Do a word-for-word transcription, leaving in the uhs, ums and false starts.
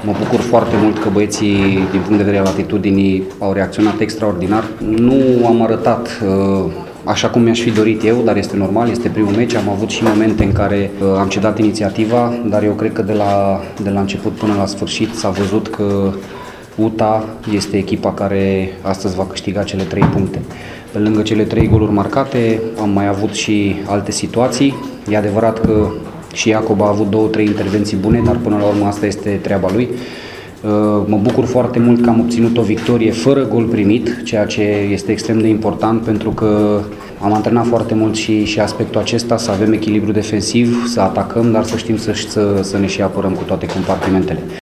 Mă bucur foarte mult că băieții, din punct de vedere al atitudinii, au reacționat extraordinar. Nu am arătat uh, așa cum mi-aș fi dorit eu, dar este normal, este primul meci. Am avut și momente în care uh, am cedat inițiativa, dar eu cred că de la, de la început până la sfârșit s-a văzut că U T A este echipa care astăzi va câștiga cele trei puncte. Pe lângă cele trei goluri marcate, am mai avut și alte situații. E adevărat că și Iacob a avut două, trei intervenții bune, dar până la urmă asta este treaba lui. Mă bucur foarte mult că am obținut o victorie fără gol primit, ceea ce este extrem de important pentru că am antrenat foarte mult și, și aspectul acesta, să avem echilibru defensiv, să atacăm, dar să știm să, să, să ne și apărăm cu toate compartimentele.